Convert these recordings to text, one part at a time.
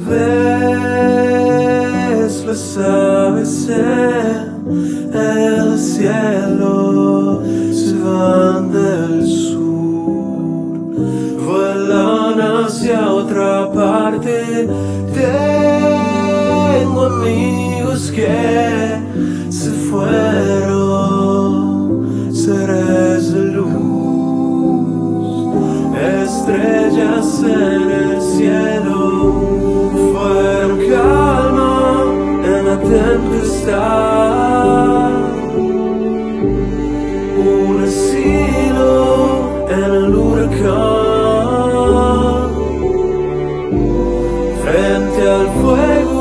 vez las aves en el cielo se van del sur, vuelan hacia otra parte. Tengo amigos que se fueron, seres de luz, estrellas en el cielo. Fueron calma en la tempestad, un asilo en el huracán, frente al fuego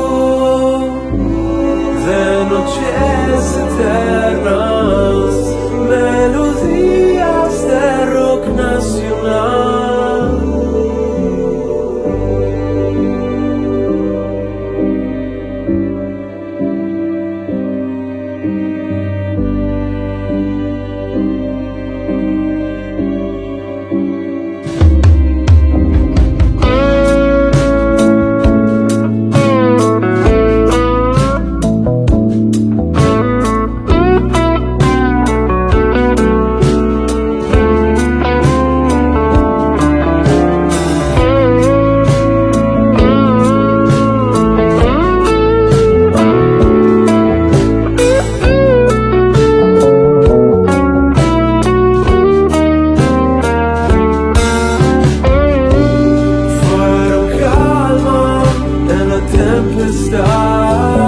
de noches eternas, melodías de rock nacional. Tempestad.